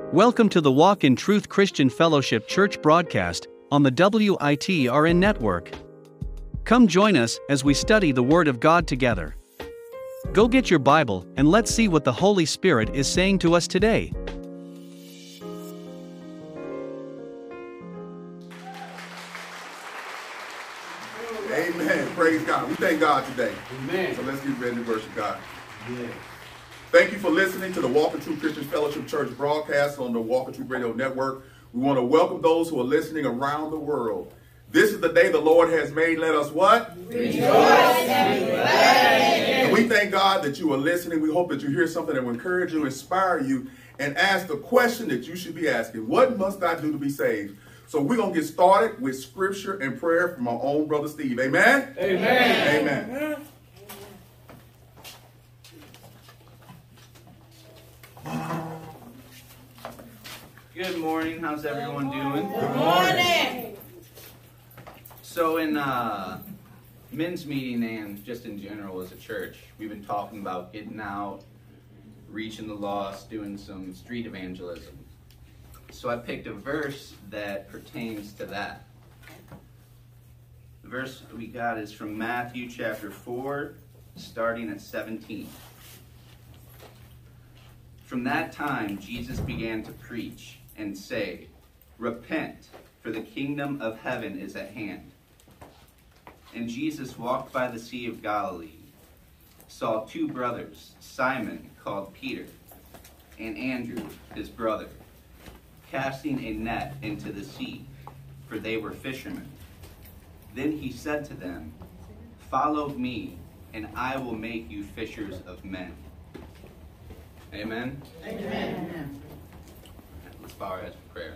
Welcome to the Walk in Truth Christian Fellowship Church broadcast on the WITRN network. Come join us as we study the Word of God together. Go get your Bible and let's see what the Holy Spirit is saying to us today. Amen. Praise God. We thank God today. Amen. So let's get ready to worship God. Yeah. Thank you for listening to the Walk in Truth Christian Fellowship Church broadcast on the Walk in Truth Radio Network. We want to welcome those who are listening around the world. This is the day the Lord has made. Let us what? Rejoice and be glad. And we thank God that you are listening. We hope that you hear something that will encourage you, inspire you, and ask the question that you should be asking. What must I do to be saved? So we're going to get started with scripture and prayer from our own brother Steve. Amen? Amen. Amen. Good morning. How's everyone doing? Good morning. So in men's meeting and just in general as a church, we've been talking about getting out, reaching the lost, doing some street evangelism. So I picked a verse that pertains to that. The verse we got is from Matthew chapter 4, starting at 17. From that time, Jesus began to preach and say, "Repent, for the kingdom of heaven is at hand." And Jesus walked by the Sea of Galilee, saw two brothers, Simon, called Peter, and Andrew, his brother, casting a net into the sea, for they were fishermen. Then he said to them, "Follow me, and I will make you fishers of men." Amen? Amen. Let's bow our heads for prayer.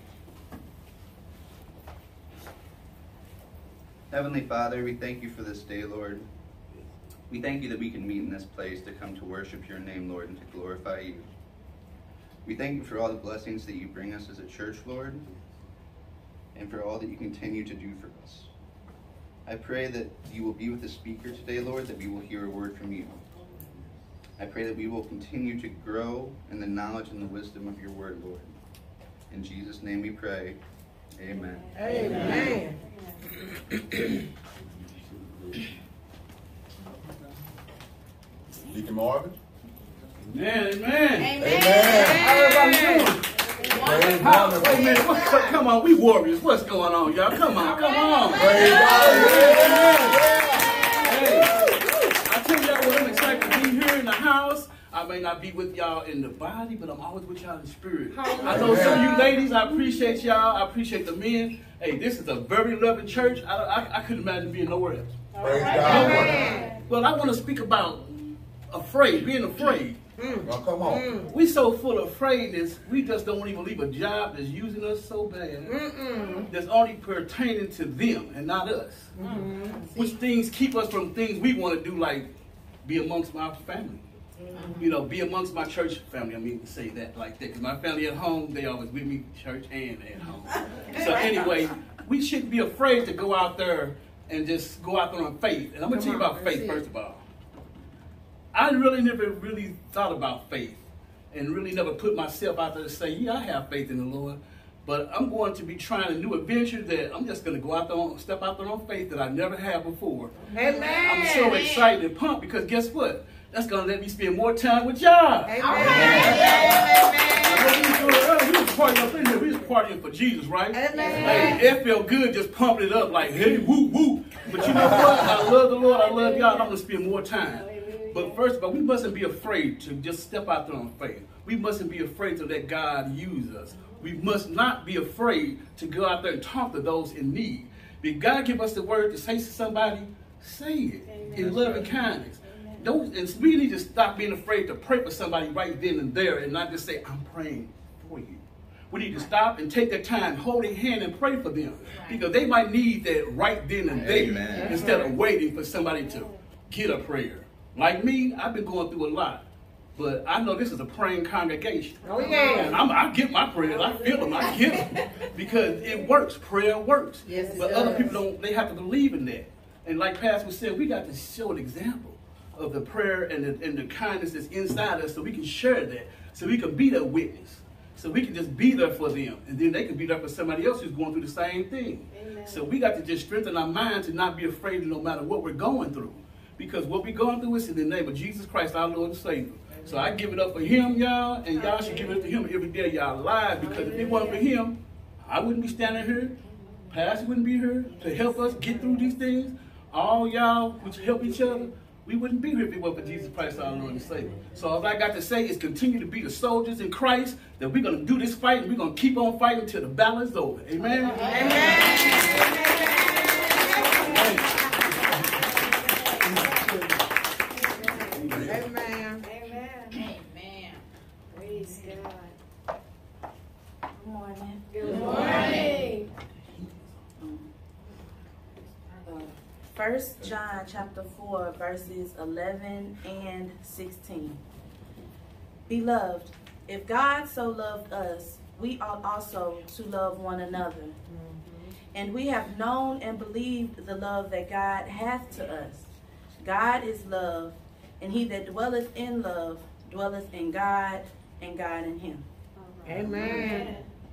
Heavenly Father, we thank you for this day, Lord. We thank you that we can meet in this place to come to worship your name, Lord, and to glorify you. We thank you for all the blessings that you bring us as a church, Lord, and for all that you continue to do for us. I pray that you will be with the speaker today, Lord, that we will hear a word from you. I pray that we will continue to grow in the knowledge and the wisdom of your word, Lord. In Jesus' name we pray. Amen. Amen. Deacon Marvin. Amen. Amen. Amen. Wait a minute. Come on, we warriors. What's going on, y'all? Come on. Praise God. Hey, I tell y'all what, I'm excited to be here in the house. I may not be with y'all in the body, but I'm always with y'all in the spirit. I know some of you ladies, I appreciate y'all. I appreciate the men. Hey, this is a very loving church. I couldn't imagine being nowhere else. Praise God. But I want to speak about being afraid. Well, come on. We so full of afraidness, we just don't want to even leave a job that's using us so bad. That's only pertaining to them and not us. Which things keep us from things we want to do, like be amongst my family. You know, be amongst my church family. I mean to say that like that. Because my family at home, they always with me, church and at home. So anyway, we shouldn't be afraid to go out there and just go out there on faith. And I'm going to tell you about faith, first of all. I really never thought about faith and really never put myself out there to say, yeah, I have faith in the Lord. But I'm going to be trying a new adventure that I'm just going to go out there, step out there on faith that I never had before. Amen. I'm so excited and pumped because guess what? That's going to let me spend more time with y'all. Amen. We was partying up in here. We was partying for Jesus, right? Amen. Hey, it felt good just pumping it up like, hey, whoop, whoop. But you know what? I love the Lord. I love y'all. I'm going to spend more time. But first of all, we mustn't be afraid to just step out there on faith. We mustn't be afraid to let God use us. We must not be afraid to go out there and talk to those in need. If God give us the word to say to somebody, say it in love and kindness. And we need to stop being afraid to pray for somebody right then and there and not just say, I'm praying for you. We need to stop and take the time, hold their hand and pray for them. Because they might need that right then and there instead of waiting for somebody to get a prayer. Like me, I've been going through a lot. But I know this is a praying congregation. Oh, yeah. And I get my prayers. I feel them. I get them. Because it works. Prayer works. Yes, it but does. other people don't. They have to believe in that. And like Pastor said, we got to show an example of the prayer and the kindness that's inside us so we can share that. So we can be that witness. So we can just be there for them, and then they can be there for somebody else who's going through the same thing. Amen. So we got to just strengthen our minds and not be afraid no matter what we're going through. Because what we're going through is in the name of Jesus Christ, our Lord and Savior. So I give it up for him, y'all, and y'all should give it up to him every day of y'all lives. Because if it wasn't for him, I wouldn't be standing here. Pastor wouldn't be here to help us get through these things. All y'all which help each other, we wouldn't be here if it wasn't for Jesus Christ, our Lord and Savior. So all I got to say is continue to be the soldiers in Christ, that we're going to do this fight, and we're going to keep on fighting until the battle is over. Amen? Amen. Amen. Amen. Praise God. Good morning. Good morning. 1 John chapter 4, verses 11 and 16. Beloved, if God so loved us, we ought also to love one another. And we have known and believed the love that God hath to us. God is love, and he that dwelleth in love dwelleth in God, and God in him. Amen.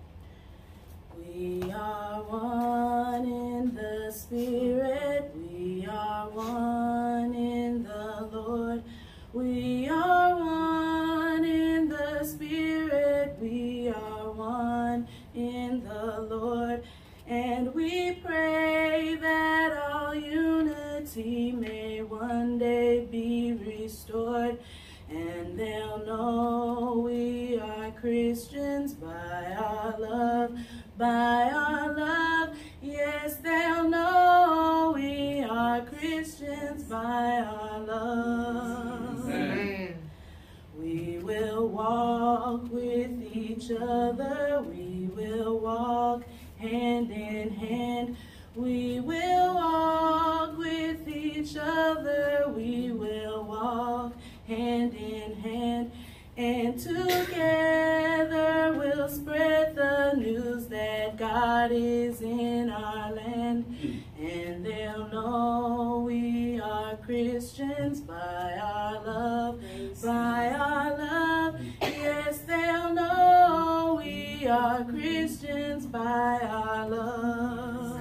We are one in the Spirit, we are one in the Lord. We are one in the Spirit, we are one in the Lord. And we pray that all unity may one day be restored. And they'll know we are Christians by our love, by our love. Yes, they'll know we are Christians by our love. Amen. We will walk with each other. We will walk hand in hand. We will walk with each other. We will walk hand in hand. And together we'll spread the news that God is in our land. And they'll know we are Christians by our love, by our love. Yes, they'll know we are Christians by our love.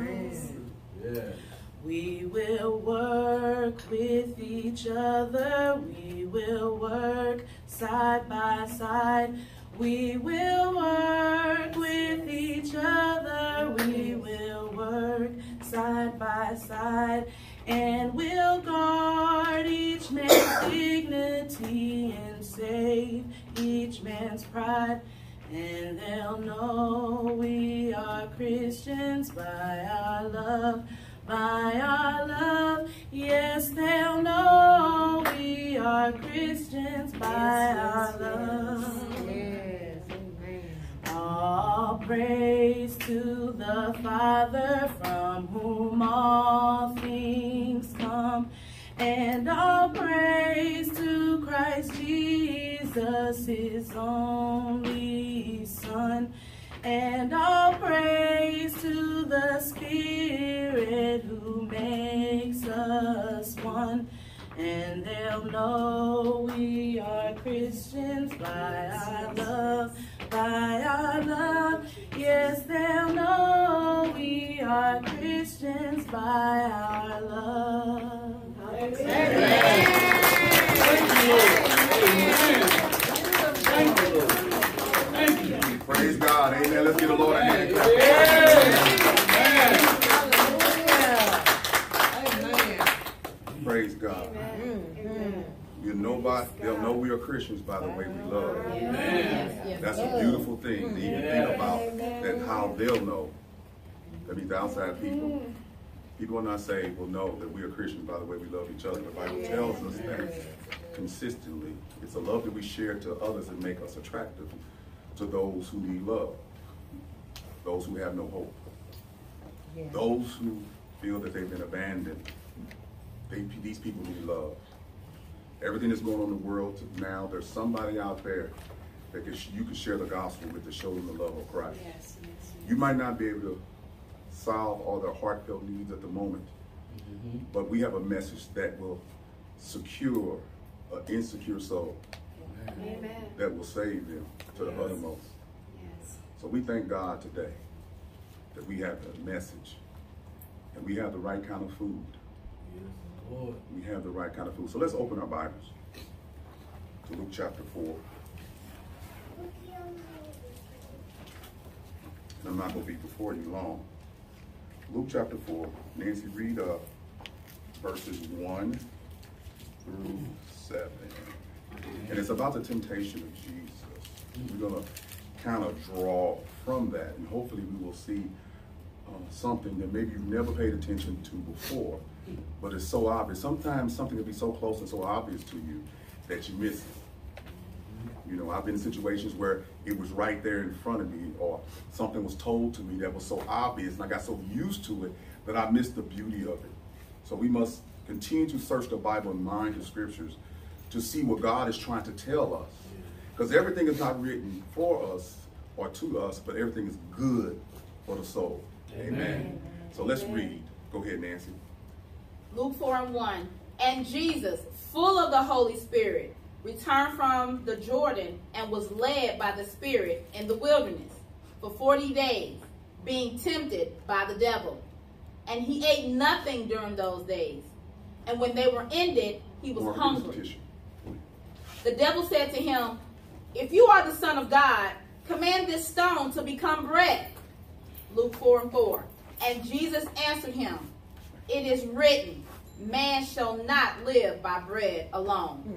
We will work with each other. We will work side by side. We will work with each other. We will work side by side. And we'll guard each man's dignity and save each man's pride. And they'll know we are Christians by our love, by our love. Yes, they'll know we are Christians by our love. Yes. Amen. All praise to the Father, from whom all things come, and all praise to Christ Jesus, his only Son. And all praise to the Spirit who makes us one. And they'll know we are Christians by our love, by our love. Yes, they'll know we are Christians by our love. Thank you, Lord. Amen. Thank you, Lord. Thank you. Praise God. Amen. Let's give the Lord a hand clap. Amen. Praise God. They'll know we are Christians by the way we love. Amen. That's a beautiful thing to even think about, that how they'll know. That means the outside people. People when I say will know that we are Christians by the way we love each other. The Bible tells us that consistently. It's a love that we share to others and make us attractive to those who need love, those who have no hope, those who feel that they've been abandoned. These people need love. Everything that's going on in the world now, there's somebody out there that you can share the gospel with to show them the love of Christ. You might not be able to solve all their heartfelt needs at the moment, but we have a message that will secure an insecure soul, that will save them to the uttermost. So we thank God today that we have the message and we have the right kind of food. Yes, Lord. We have the right kind of food. So let's open our Bibles to Luke chapter 4. And I'm not going to be before you long. Luke chapter 4. Nancy, read verses 1 through 7. And it's about the temptation of Jesus. We're going to kind of draw from that, and hopefully we will see something that maybe you've never paid attention to before, but it's so obvious. Sometimes something can be so close and so obvious to you that you miss it. You know, I've been in situations where it was right there in front of me, or something was told to me that was so obvious, and I got so used to it that I missed the beauty of it. So we must continue to search the Bible and mine the scriptures to see what God is trying to tell us. Because everything is not written for us or to us, but everything is good for the soul. Amen. So let's read. Go ahead, Nancy. Luke 4:1. And Jesus, full of the Holy Spirit, returned from the Jordan and was led by the Spirit in the wilderness for 40 days, being tempted by the devil. And he ate nothing during those days. And when they were ended, he was hungry. The devil said to him, if you are the Son of God, command this stone to become bread. Luke 4:4. And Jesus answered him, it is written, man shall not live by bread alone.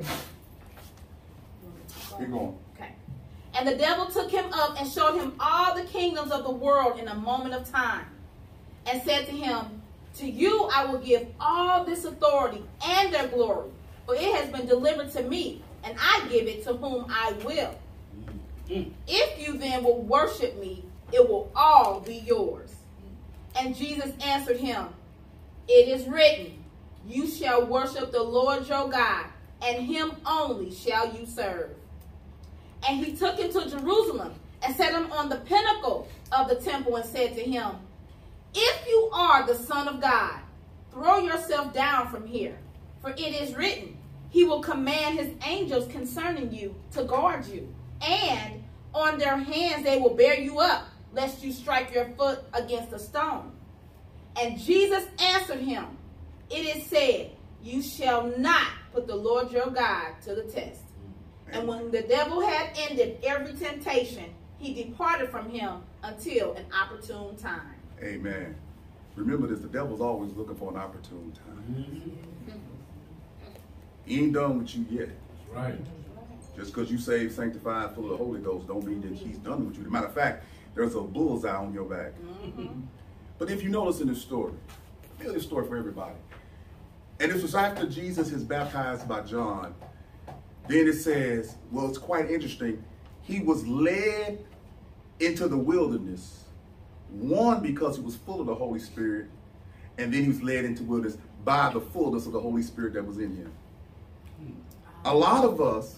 Keep going. Okay. And the devil took him up and showed him all the kingdoms of the world in a moment of time, and said to him, to you I will give all this authority and their glory, for it has been delivered to me, and I give it to whom I will. If you then will worship me, it will all be yours. And Jesus answered him, it is written, you shall worship the Lord your God, and him only shall you serve. And he took him to Jerusalem and set him on the pinnacle of the temple and said to him, if you are the Son of God, throw yourself down from here, for it is written, he will command his angels concerning you to guard you, and on their hands they will bear you up, lest you strike your foot against a stone. And Jesus answered him, it is said, you shall not put the Lord your God to the test. And when the devil had ended every temptation, he departed from him until an opportune time. Amen. Remember this, the devil's always looking for an opportune time. He ain't done with you yet. Right. Just because you saved, sanctified, full of the Holy Ghost, don't mean that he's done with you. As a matter of fact, there's a bullseye on your back. But if you notice in this story, tell this story for everybody. And this was after Jesus is baptized by John. Then it says, well, it's quite interesting. He was led into the wilderness. One, because he was full of the Holy Spirit. And then he was led into the wilderness by the fullness of the Holy Spirit that was in him. A lot of us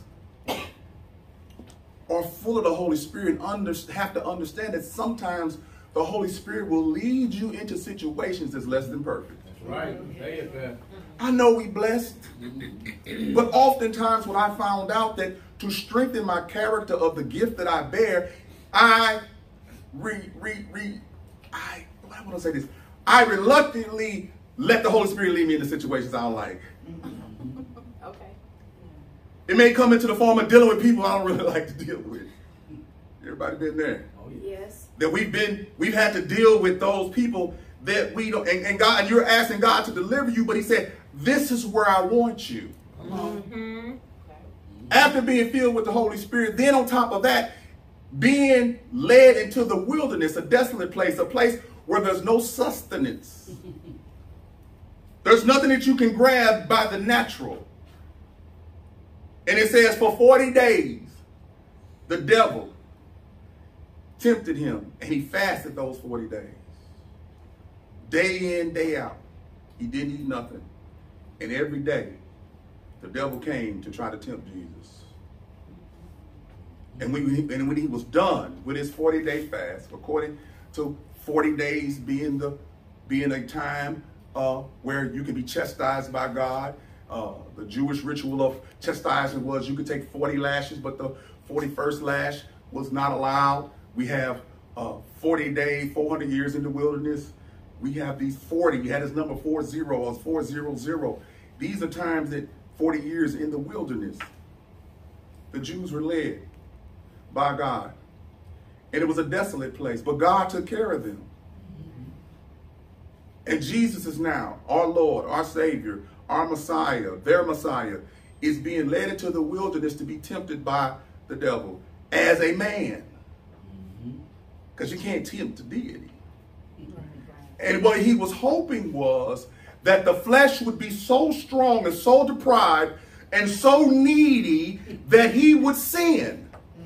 are full of the Holy Spirit and have to understand that sometimes the Holy Spirit will lead you into situations that's less than perfect. That's right. Say it, man. I know we blessed, but oftentimes when I found out that to strengthen my character of the gift that I bear, I want to say this. I reluctantly let the Holy Spirit lead me into situations I don't like. Okay. It may come into the form of dealing with people I don't really like to deal with. Everybody been there? Oh, yeah. Yes. That we've had to deal with those people that we don't, and God, and you're asking God to deliver you, but he said, this is where I want you. After being filled with the Holy Spirit, then on top of that, being led into the wilderness, a desolate place, a place where there's no sustenance. There's nothing that you can grab by the natural. And it says for 40 days, the devil tempted him, and he fasted those 40 days. Day in, day out. He didn't eat nothing. And every day, the devil came to try to tempt Jesus. And when he was done with his 40-day fast, according to 40 days being a time where you can be chastised by God, the Jewish ritual of chastisement was you could take 40 lashes, but the 41st lash was not allowed. We have 40 days, 400 years in the wilderness. We have these 40. You had this number 40 or 400. These are times that 40 years in the wilderness. The Jews were led by God. And it was a desolate place, but God took care of them. And Jesus is now our Lord, our Savior, our Messiah, their Messiah, is being led into the wilderness to be tempted by the devil as a man. Because you can't tempt a deity. And what he was hoping was that the flesh would be so strong and so deprived and so needy that he would sin.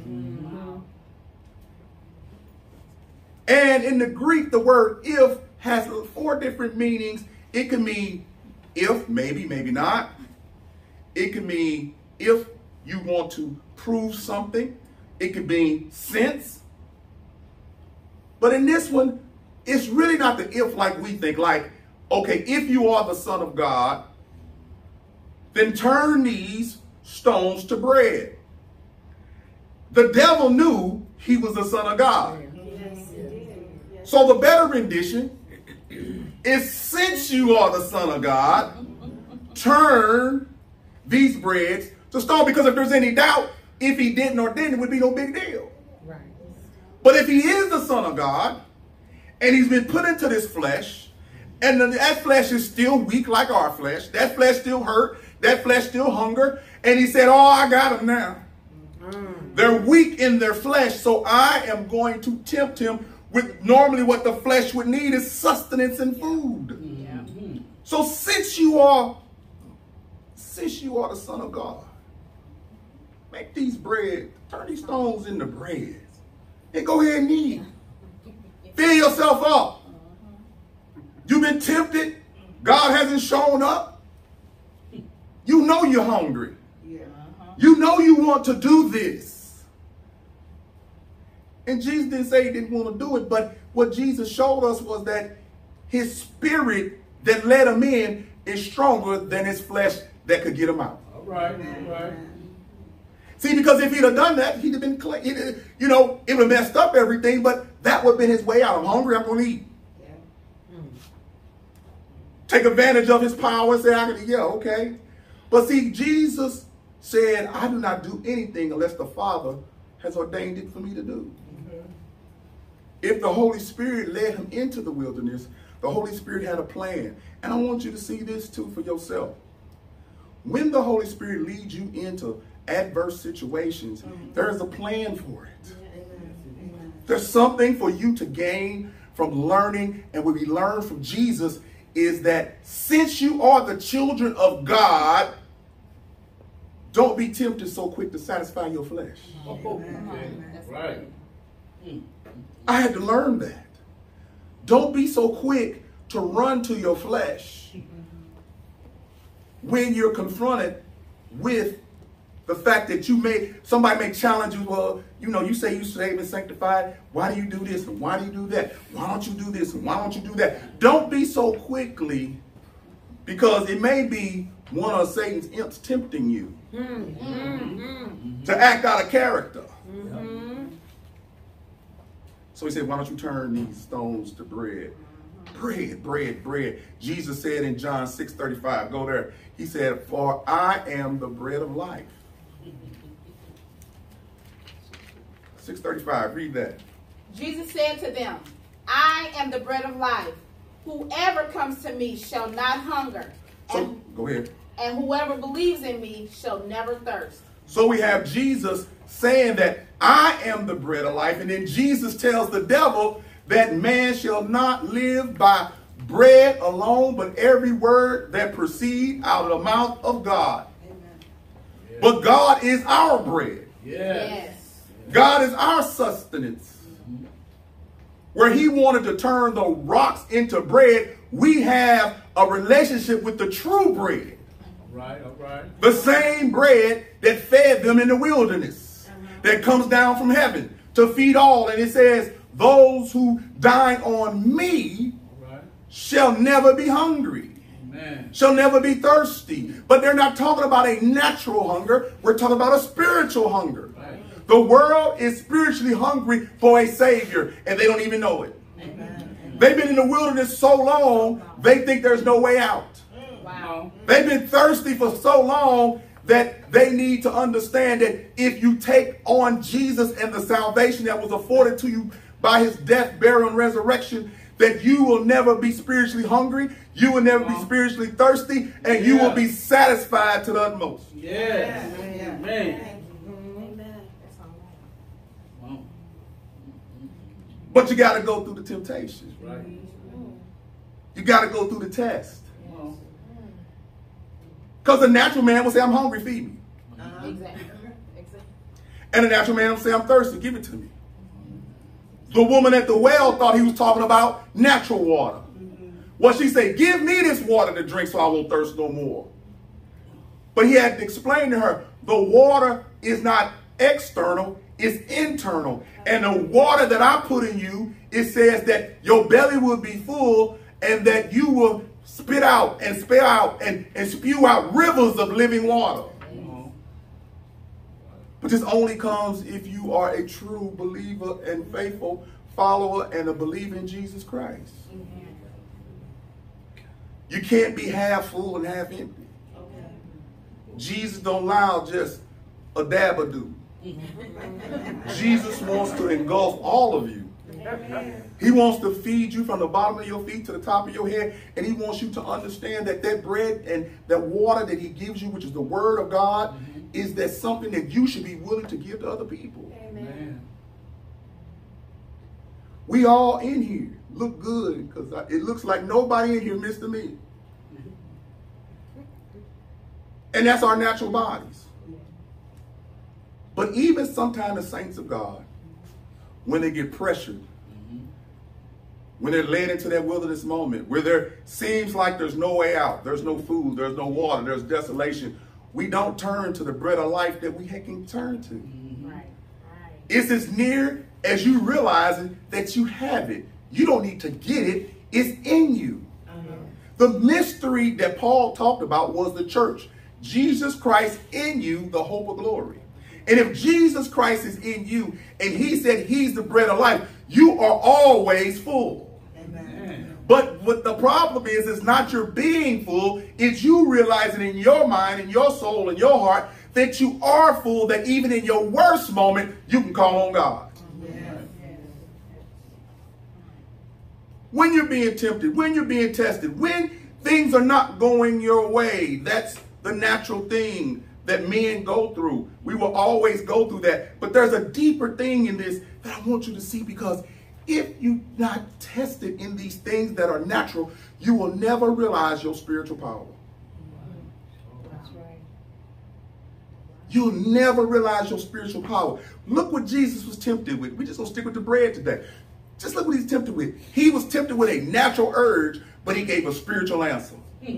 And in the Greek, the word if has 4 different meanings. It can mean if, maybe, maybe not. It can mean if you want to prove something. It could mean since. But in this one, it's really not the if like we think. Like, okay, if you are the Son of God, then turn these stones to bread. The devil knew he was the Son of God. So the better rendition is, since you are the Son of God, turn these breads to stone. Because if there's any doubt, if he didn't or didn't, it would be no big deal. Right. But if he is the Son of God, and he's been put into this flesh, and that flesh is still weak like our flesh, that flesh still hurt, that flesh still hunger, and he said, oh, I got them now. They're weak in their flesh, so I am going to tempt him with normally what the flesh would need is sustenance and food. So since you are the Son of God, make these bread, turn these stones into bread, and go ahead and eat. Fill yourself up. You've been tempted. God hasn't shown up. You know you're hungry. You know you want to do this. And Jesus didn't say he didn't want to do it, but what Jesus showed us was that his spirit that led him in is stronger than his flesh that could get him out. All right, all right. See, because if he'd have done that, he'd have been, it would have messed up everything, but that would have been his way out. I'm hungry, I'm going to eat. Take advantage of his power and say, okay. But see, Jesus said, I do not do anything unless the Father has ordained it for me to do. If the Holy Spirit led him into the wilderness, the Holy Spirit had a plan. And I want you to see this too for yourself. When the Holy Spirit leads you into adverse situations, there's a plan for it. There's something for you to gain from learning. And what we learn from Jesus is that since you are the children of God, don't be tempted so quick to satisfy your flesh. Right. I had to learn that. Don't be so quick to run to your flesh when you're confronted with the fact that somebody may challenge you. Well, you say you saved and sanctified. Why do you do this? And why do you do that? Why don't you do this? And why don't you do that? Don't be so quickly, because it may be one of Satan's imps tempting you to act out of character. So he said, why don't you turn these stones to bread? Bread, bread, bread. Jesus said in John 6:35, go there. He said, for I am the bread of life. 6:35, read that. Jesus said to them, I am the bread of life. Whoever comes to me shall not hunger. So, go ahead. And whoever believes in me shall never thirst. So we have Jesus saying that I am the bread of life. And then Jesus tells the devil that man shall not live by bread alone, but every word that proceeds out of the mouth of God. Amen. But God is our bread. Yes. God is our sustenance. Where he wanted to turn the rocks into bread, we have a relationship with the true bread. Right, all right. The same bread that fed them in the wilderness, that comes down from heaven to feed all. And it says, those who dine on me shall never be hungry. Amen. Shall never be thirsty. But they're not talking about a natural hunger. We're talking about a spiritual hunger. Right. The world is spiritually hungry for a Savior, and they don't even know it. They've been in the wilderness so long, they think there's no way out. Wow. They've been thirsty for so long that they need to understand that if you take on Jesus and the salvation that was afforded to you by his death, burial, and resurrection, that you will never be spiritually hungry, you will never be spiritually thirsty, and you will be satisfied to the utmost. Yes. Amen. Wow. But you got to go through the temptation. Right. You got to go through the test. Wow. Because the natural man will say, I'm hungry, feed me. Exactly. And the natural man will say, I'm thirsty, give it to me. The woman at the well thought he was talking about natural water. Well, she said, give me this water to drink so I won't thirst no more. But he had to explain to her, the water is not external, it's internal. And the water that I put in you, it says that your belly will be full and that you will spit out and spew out rivers of living water. But this only comes if you are a true believer and faithful follower and a believer in Jesus Christ. You can't be half full and half empty. Jesus don't allow just a dab or do. Jesus wants to engulf all of you. He wants to feed you from the bottom of your feet to the top of your head. And he wants you to understand that that bread and that water that he gives you, which is the word of God, is that something that you should be willing to give to other people. Amen. We all in here look good because it looks like nobody in here missed a meal. And that's our natural bodies. But even sometimes the saints of God, when they get pressured, when they're led into that wilderness moment, where there seems like there's no way out, there's no food, there's no water, there's desolation, we don't turn to the bread of life that we can turn to. Right. It's as near as you realizing that you have it. You don't need to get it. It's in you. The mystery that Paul talked about was the church. Jesus Christ in you, the hope of glory. And if Jesus Christ is in you and he said he's the bread of life, you are always full. But what the problem is, it's not your being full. It's you realizing in your mind, in your soul, in your heart, that you are full, that even in your worst moment, you can call on God. When you're being tempted, when you're being tested, when things are not going your way, that's the natural thing that men go through. We will always go through that. But there's a deeper thing in this that I want you to see, because if you're not tested in these things that are natural, you will never realize your spiritual power. That's right. You'll never realize your spiritual power. Look what Jesus was tempted with. We're just going to stick with the bread today. Just look what he's tempted with. He was tempted with a natural urge, but he gave a spiritual answer.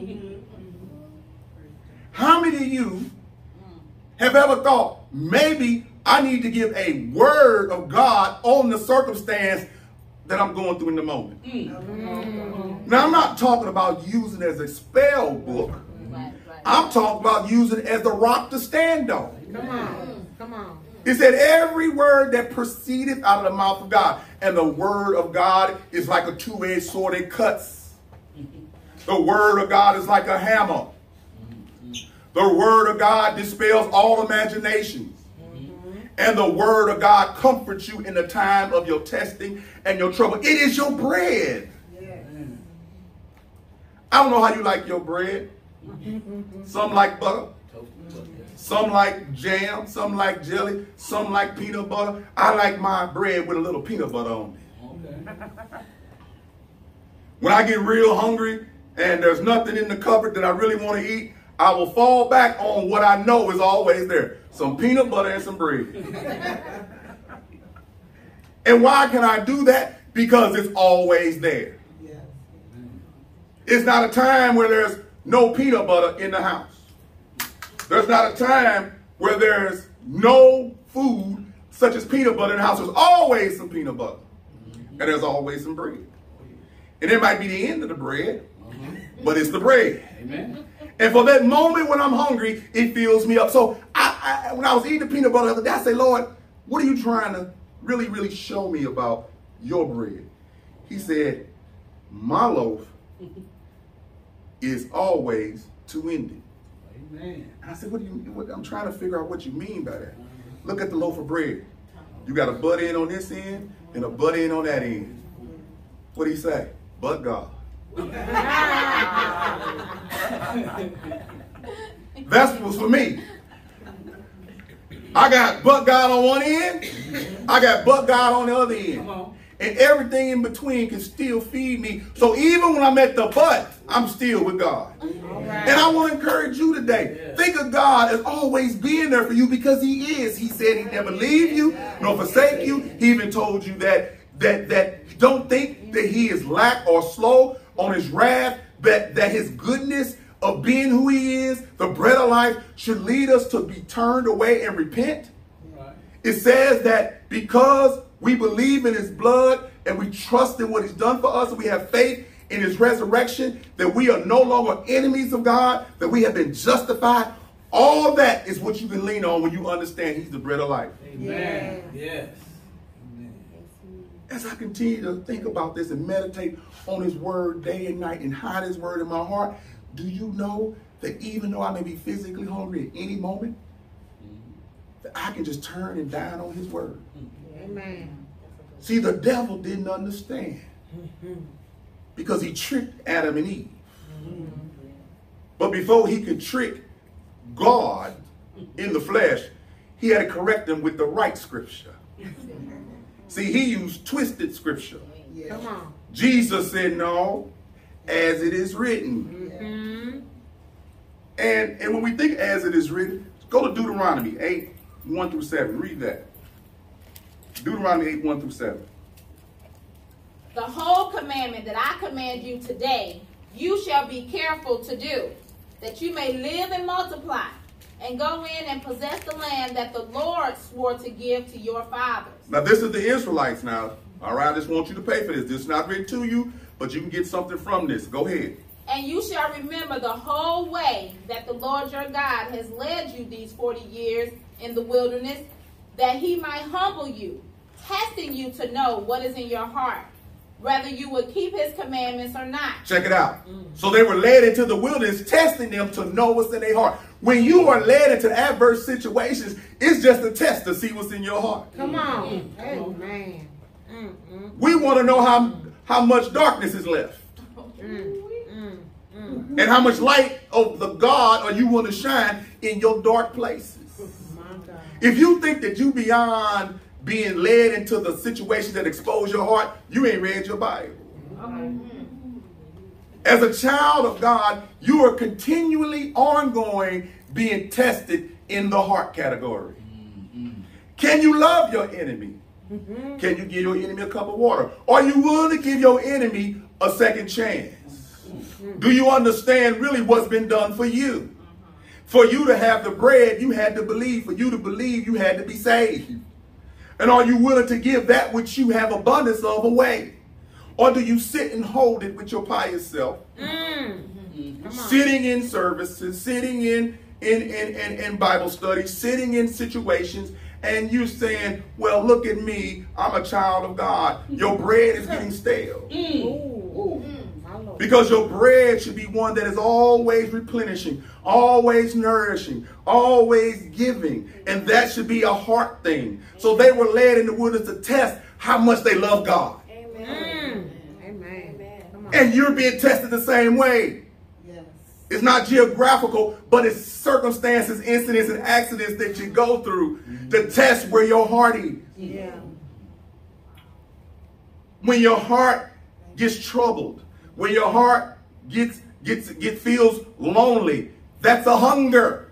How many of you have ever thought, maybe I need to give a word of God on the circumstance that I'm going through in the moment? Now, I'm not talking about using it as a spell book. I'm talking about using it as the rock to stand on. Come on. Come on. It said every word that proceedeth out of the mouth of God. And the word of God is like a two-edged sword. It cuts. The word of God is like a hammer. The word of God dispels all imaginations. And the word of God comforts you in the time of your testing and your trouble. It is your bread. I don't know how you like your bread. Some like butter. Some like jam. Some like jelly. Some like peanut butter. I like my bread with a little peanut butter on it. When I get real hungry and there's nothing in the cupboard that I really want to eat, I will fall back on what I know is always there. Some peanut butter and some bread. And why can I do that? Because it's always there. It's not a time where there's no peanut butter in the house. There's not a time where there's no food such as peanut butter in the house. There's always some peanut butter. And there's always some bread. And it might be the end of the bread, but it's the bread. Amen. And for that moment when I'm hungry, it fills me up. So when I was eating the peanut butter the other day, I say, Lord, what are you trying to really, really show me about your bread? He said, my loaf is always two-ended. Amen. And I said, what do you mean? I'm trying to figure out what you mean by that. Look at the loaf of bread. You got a butt end on this end and a butt end on that end. What do he say? But God. That's what's for me. I got but God on one end. I got but God on the other end. And everything in between can still feed me. So even when I'm at the butt, I'm still with God. And I want to encourage you today. Think of God as always being there for you because he is. He said he'd never leave you nor forsake you. He even told you that don't think that he is lack or slow on his wrath, that his goodness of being who he is, the bread of life, should lead us to be turned away and repent. It says that because we believe in his blood and we trust in what he's done for us and we have faith in his resurrection, that we are no longer enemies of God, that we have been justified. All that is what you can lean on when you understand he's the bread of life. Amen. Yes. As I continue to think about this and meditate on his word day and night and hide his word in my heart, do you know that even though I may be physically hungry at any moment, that I can just turn and dine on his word? Amen. See, the devil didn't understand because he tricked Adam and Eve. But before he could trick God in the flesh, he had to correct them with the right scripture. See, he used twisted scripture. Come on. Jesus said, no, as it is written. And when we think as it is written, go to Deuteronomy 8, 1 through 7. Read that. Deuteronomy 8, 1 through 7. The whole commandment that I command you today, you shall be careful to do, that you may live and multiply, and go in and possess the land that the Lord swore to give to your fathers. Now, this is the Israelites now. All right, I just want you to pay for this. This is not written to you, but you can get something from this. Go ahead. And you shall remember the whole way that the Lord your God has led you these 40 years in the wilderness, that he might humble you, testing you to know what is in your heart, whether you would keep his commandments or not. Check it out. So they were led into the wilderness, testing them to know what's in their heart. When you are led into adverse situations, it's just a test to see what's in your heart. Come on. Amen. We want to know how much darkness is left. And how much light of the God are you want to shine in your dark places. If you think that you beyond being led into the situations that expose your heart, you ain't read your Bible. As a child of God, you are continually ongoing being tested in the heart category. Can you love your enemy? Can you give your enemy a cup of water? Are you willing to give your enemy a second chance? Do you understand really what's been done for you? For you to have the bread, you had to believe. For you to believe, you had to be saved. And are you willing to give that which you have abundance of away? Or do you sit and hold it with your pious self? Sitting in services, sitting in Bible studies, sitting in situations, and you saying, well, look at me, I'm a child of God. Your bread is getting stale. Because your bread should be one that is always replenishing, always nourishing, always giving. And that should be a heart thing. So they were led in the wilderness to test how much they love God. Amen. Amen. Come on. And you're being tested the same way. It's not geographical, but it's circumstances, incidents, and accidents that you go through to test where your heart is. When your heart gets troubled, when your heart feels lonely, that's a hunger.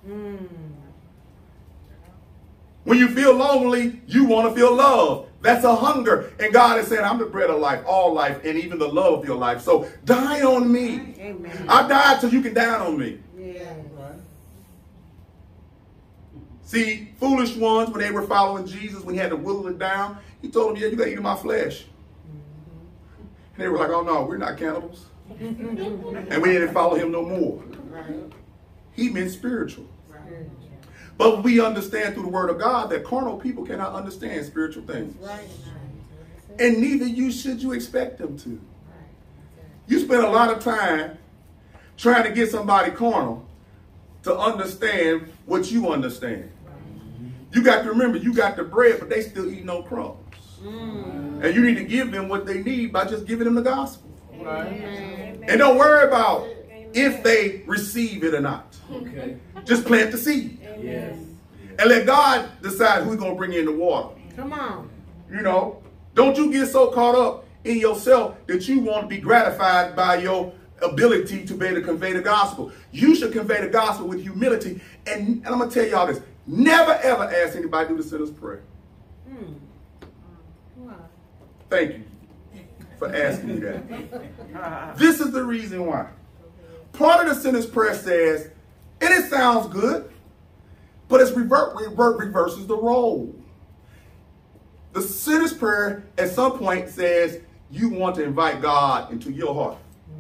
When you feel lonely, you want to feel love. That's a hunger. And God is saying, I'm the bread of life, all life, and even the love of your life. So dine on me. Amen. I died so you can dine on me. Yeah. See, foolish ones, when they were following Jesus, when he had to whittle it down, he told them, yeah, you got to eat of my flesh. And they were like, oh, no, we're not cannibals. And we didn't follow him no more. He meant spiritual. But we understand through the word of God that carnal people cannot understand spiritual things. Right. And neither should you expect them to. You spend a lot of time trying to get somebody carnal to understand what you understand. You got to remember, you got the bread, but they still eat no crumbs. And you need to give them what they need by just giving them the gospel. And don't worry about if they receive it or not. Okay. Just plant the seed. Yes. And let God decide who's going to bring in the water. Come on. You know, don't you get so caught up in yourself that you want to be gratified by your ability to be able to convey the gospel. You should convey the gospel with humility. And I'm going to tell y'all this. Never, ever ask anybody to do the sinner's prayer. Thank you for asking me that. This is the reason why. Part of the sinner's prayer says, and it sounds good, but it reverses the role. The sinner's prayer at some point says you want to invite God into your heart.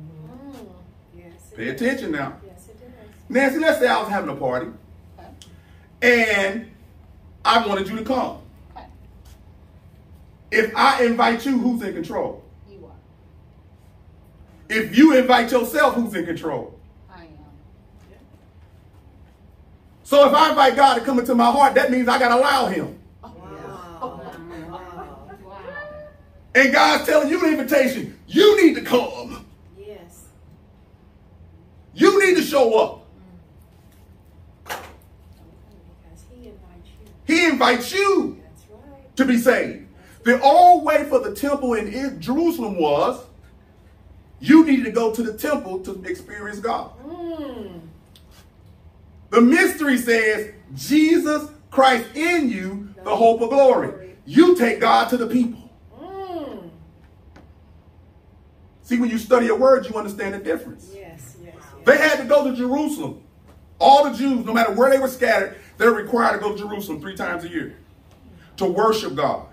Pay attention now. Yes, it does. Nancy, let's say I was having a party and I wanted you to come. Okay. If I invite you, who's in control? You are. If you invite yourself, who's in control? I am. So if I invite God to come into my heart, that means I got to allow him. And God's telling you the invitation. You need to come. Yes. You need to show up. Because he invites you. He invites you That's right. to be saved. The old way for the temple in Jerusalem was you needed to go to the temple to experience God. The mystery says Jesus Christ in you, the hope of glory. You take God to the people. See, when you study a word, you understand the difference. Yes, yes, yes. They had to go to Jerusalem. All the Jews, no matter where they were scattered, they're required to go to Jerusalem 3 times a year to worship God.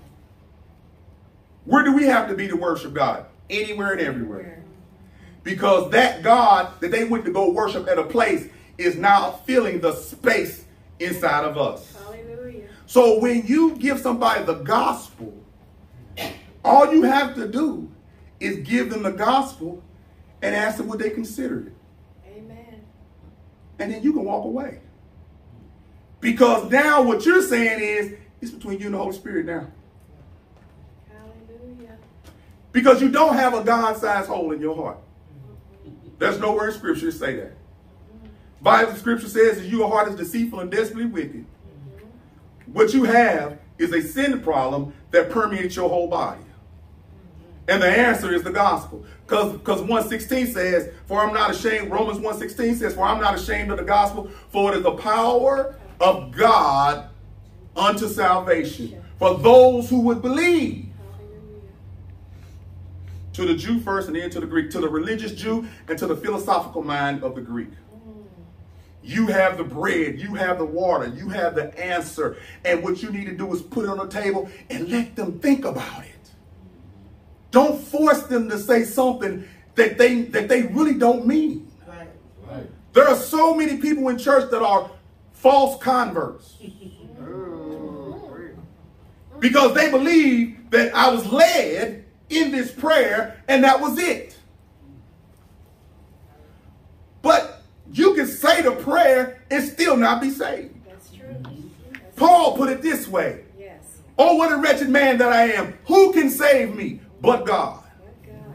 Where do we have to be to worship God? Anywhere and everywhere. Because that God that they went to go worship at a place is now filling the space inside of us. Hallelujah. So when you give somebody the gospel, all you have to do is give them the gospel and ask them would they consider it. Amen. And then you can walk away. Because now what you're saying is, it's between you and the Holy Spirit now. Hallelujah. Because you don't have a God-sized hole in your heart. There's nowhere in Scripture to say that. Bible Scripture says that your heart is deceitful and desperately wicked. What you have is a sin problem that permeates your whole body. And the answer is the gospel. Because 1:16 says, for I'm not ashamed, Romans 1:16 says, for I'm not ashamed of the gospel, for it is the power of God unto salvation for those who would believe. To the Jew first and then to the Greek, to the religious Jew and to the philosophical mind of the Greek. You have the bread, you have the water, you have the answer. And what you need to do is put it on the table and let them think about it. Don't force them to say something that they really don't mean. Right. There are so many people in church that are false converts. Because they believe that I was led in this prayer and that was it. But you can say the prayer and still not be saved. That's true. That's Paul put it this way. Yes. Oh, what a wretched man that I am. Who can save me but God? But God.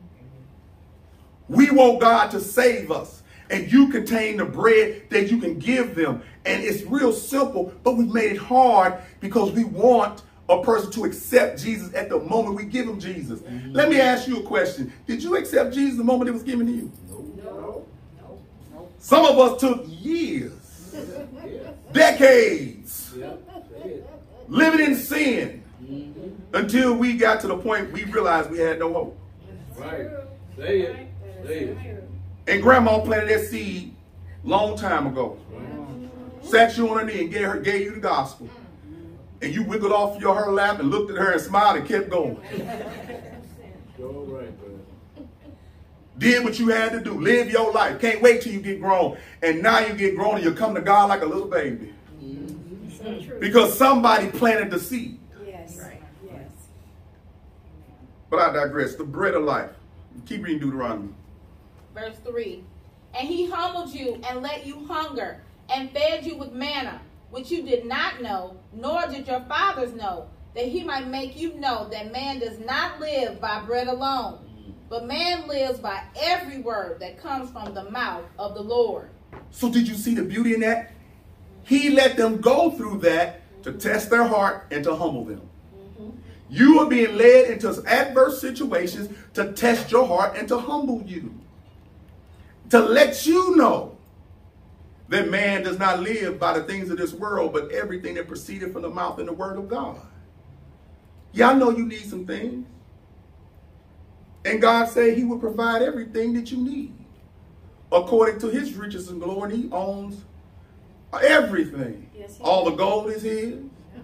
We want God to save us. And you contain the bread that you can give them. And it's real simple, but we've made it hard because we want a person to accept Jesus at the moment we give him Jesus. Let me ask you a question. Did you accept Jesus the moment it was given to you? No. Some of us took years, decades, living in sin until we got to the point we realized we had no hope. Right. Say it. Say it. And grandma planted that seed long time ago. Sat you on her knee and gave you the gospel. And you wiggled off her lap and looked at her and smiled and kept going. Go right, brother. did what you had to do, live your life. Can't wait till you get grown. And now you get grown and you come to God like a little baby. So true. Because somebody planted the seed. Yes. Right. Yes. But I digress. The bread of life. Keep reading Deuteronomy. Verse 3. And he humbled you and let you hunger and fed you with manna, which you did not know, nor did your fathers know, that he might make you know that man does not live by bread alone, but man lives by every word that comes from the mouth of the Lord. So did you see the beauty in that? He let them go through that to test their heart and to humble them. You are being led into adverse situations to test your heart and to humble you. To let you know that man does not live by the things of this world, but everything that proceeded from the mouth and the word of God. Y'all know you need some things. And God said he will provide everything that you need. According to his riches and glory, he owns everything. Yes, all the gold is his.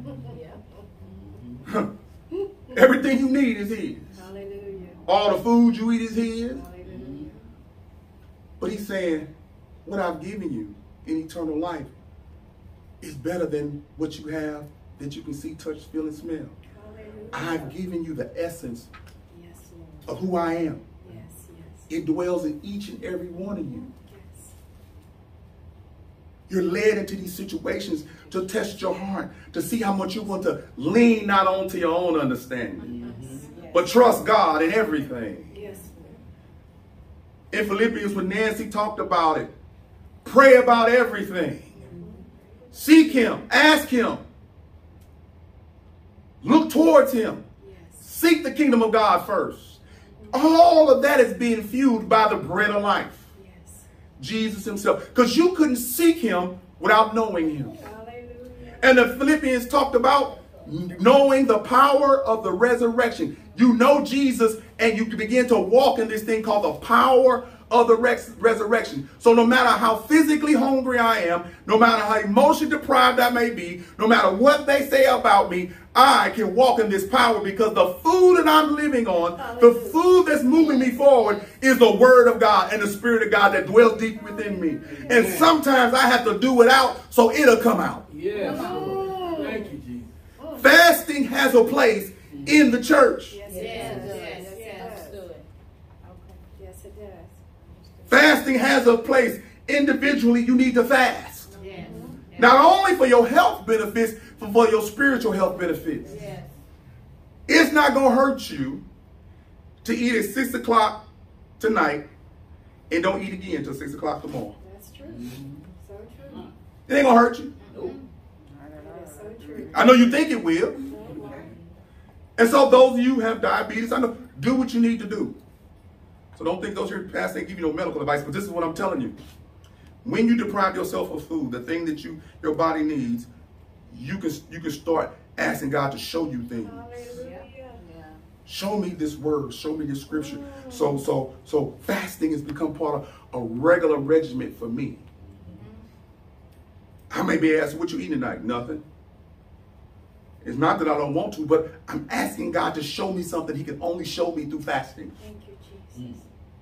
Yeah. Everything you need is his. Hallelujah. All the food you eat is his. Hallelujah. But he's saying, what I've given you in eternal life is better than what you have that you can see, touch, feel, and smell. Hallelujah. I've given you the essence Yes, Lord. of who I am. Yes, yes. It dwells in each and every one of you. Yes. You're led into these situations to test your heart, to see how much you want to lean not onto your own understanding, Yes. but trust God in everything. Yes, Lord. In Philippians, when Nancy talked about it, pray about everything. Seek him, ask him, look towards him, Yes. seek the kingdom of God first. All of that is being fueled by the bread of life, Yes. Jesus himself. Because you couldn't seek him without knowing him. Hallelujah. And the Philippians talked about knowing the power of the resurrection. You know Jesus and you begin to walk in this thing called the power of the resurrection. So no matter how physically hungry I am, no matter how emotionally deprived I may be, no matter what they say about me, I can walk in this power because the food that I'm living on, the food that's moving me forward is the word of God and the spirit of God that dwells deep within me. And sometimes I have to do it out so it'll come out. Yes. Thank you, Jesus. Fasting has a place in the church. Yes, Yes, it does. yes, Yes, yes, it does. understood. Okay. Yes, it does. Fasting has a place. Individually, you need to fast. Yes. Not only for your health benefits, but for your spiritual health benefits. Yes. It's not going to hurt you to eat at 6 o'clock tonight and don't eat again until 6 o'clock tomorrow. That's true. So true. It ain't going to hurt you. That's so true. I know you think it will. And so those of you who have diabetes, I know, do what you need to do. So don't think those here past ain't give you no medical advice, but this is what I'm telling you. When you deprive yourself of food, the thing that your body needs, you can start asking God to show you things. Hallelujah. Show me this word, show me this scripture. So fasting has become part of a regular regimen for me. I may be asked, what you eating tonight? Nothing. It's not that I don't want to, but I'm asking God to show me something he can only show me through fasting. Thank you, Jesus.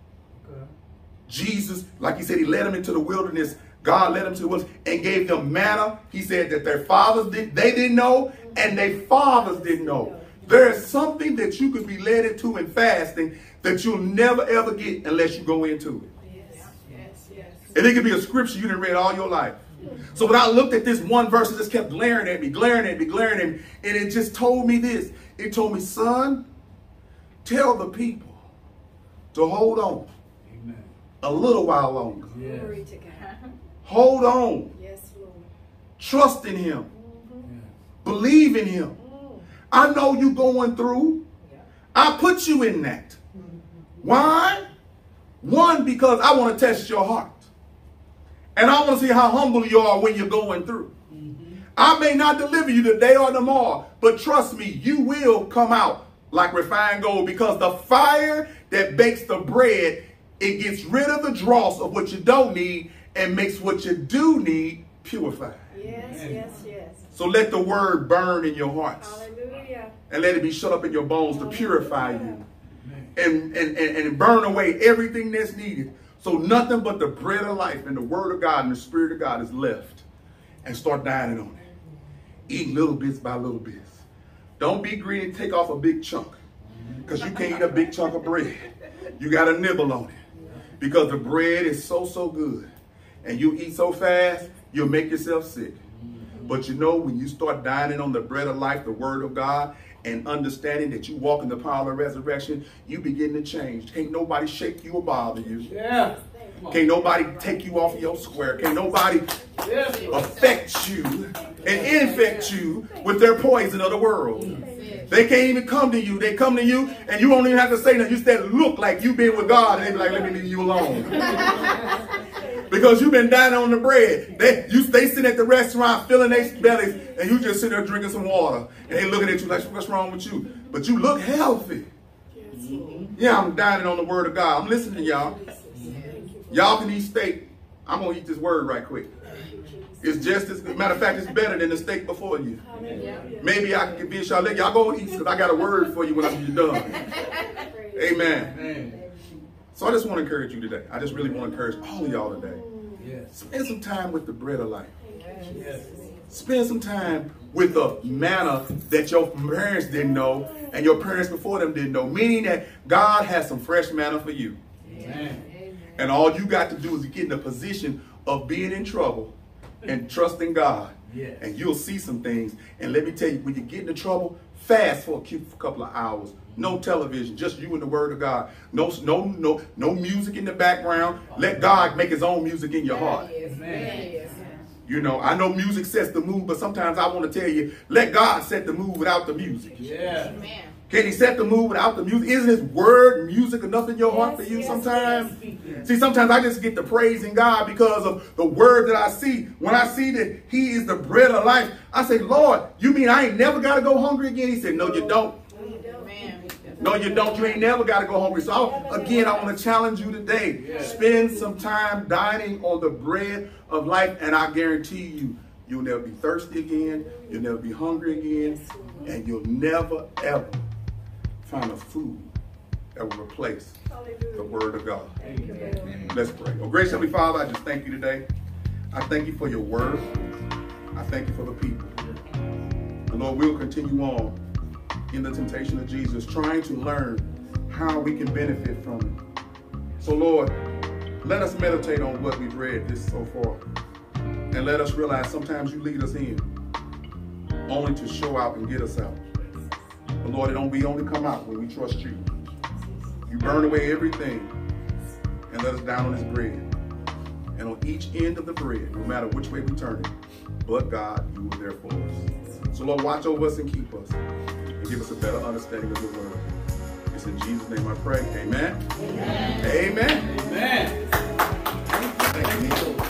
Jesus, like he said, he led them into the wilderness. God led them to the wilderness and gave them manna. He said that their fathers they didn't know and their fathers didn't know. There is something that you could be led into in fasting that you'll never ever get unless you go into it. Yes, yes, yes. And it could be a scripture you didn't read all your life. So when I looked at this one verse, it just kept glaring at me, and it just told me this. It told me, son, tell the people to hold on a little while longer. Yes. Glory to God. Hold on. Yes, Lord. Trust in him. Believe in him. I know you going through. I put you in that. Why? One, because I want to test your heart. And I want to see how humble you are when you're going through. I may not deliver you today or tomorrow, but trust me, you will come out like refined gold, because the fire that bakes the bread, it gets rid of the dross of what you don't need and makes what you do need purified. Yes, yes, yes. So let the word burn in your hearts Hallelujah. and let it be shut up in your bones to purify you. and burn away everything that's needed. So nothing but the bread of life and the word of God and the spirit of God is left. And start dining on it. Eat little bits by little bits. Don't be greedy and take off a big chunk. Because you can't eat a big chunk of bread. You got to nibble on it. Because the bread is so good. And you eat so fast, you'll make yourself sick. But you know, when you start dining on the bread of life, the word of God, and understanding that you walk in the power of resurrection, you begin to change. Can't nobody shake you or bother you. Yeah. Can't nobody take you off of your square. Can't nobody affect you and infect you with their poison of the world. They can't even come to you. They come to you and you don't even have to say nothing. You just look like you've been with God and they be like, let me leave you alone. Because you've been dining on the bread. They sit at the restaurant filling their bellies and you just sit there drinking some water. And they looking at you like, what's wrong with you? But you look healthy. Yeah, I'm dining on the word of God. I'm listening to y'all. Y'all can eat steak. I'm going to eat this word right quick. It's just as good. Matter of fact, it's better than the steak before you. Maybe I can convince y'all. Let y'all go and eat because I got a word for you when I'm done. Amen. So I just want to encourage you today. I just really want to encourage all of y'all today. Spend some time with the bread of life. Spend some time with the manna that your parents didn't know and your parents before them didn't know. Meaning that God has some fresh manna for you. Amen. And all you got to do is get in a position of being in trouble and trusting God. Yes. And you'll see some things. And let me tell you, when you get into trouble, fast for a couple of hours. No television, just you and the word of God. No music in the background. Let God make his own music in your heart. Yes. You know, I know music sets the mood, but sometimes I want to tell you, let God set the mood without the music. Yeah. Amen. Can he set the mood without the music? Isn't his word music enough in your heart for you sometimes? See, sometimes I just get to praising God because of the word that I see. When I see that he is the bread of life, I say, Lord, you mean I ain't never got to go hungry again? He said, no, you don't. No, you don't. You ain't never got to go hungry. So, again, I want to challenge you today. Spend some time dining on the bread of life, and I guarantee you, you'll never be thirsty again. You'll never be hungry again. And you'll never, ever find a food that will replace the word of God. Amen. Let's pray. Oh, gracious Heavenly Father, I just thank you today. I thank you for your word. I thank you for the people. And Lord, we'll continue on in the temptation of Jesus, trying to learn how we can benefit from it. So Lord, let us meditate on what we've read this so far. And let us realize sometimes you lead us in only to show out and get us out. But Lord, we only come out when we trust you. You burn away everything and let us down on this bread. And on each end of the bread, no matter which way we turn it, but God, you were there for us. So Lord, watch over us and keep us. And give us a better understanding of your word. It's in Jesus' name I pray. Amen. Amen. Amen. Amen. Thank you.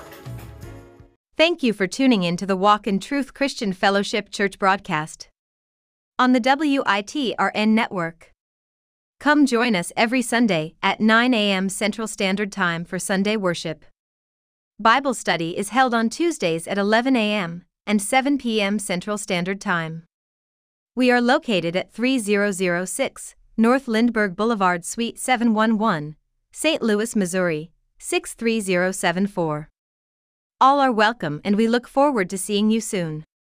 Thank you for tuning in to the Walk in Truth Christian Fellowship Church broadcast on the WITRN network. Come join us every Sunday at 9 a.m. Central Standard Time for Sunday worship. Bible study is held on Tuesdays at 11 a.m. and 7 p.m. Central Standard Time. We are located at 3006 North Lindbergh Boulevard, Suite 711, St. Louis, Missouri, 63074. All are welcome and we look forward to seeing you soon.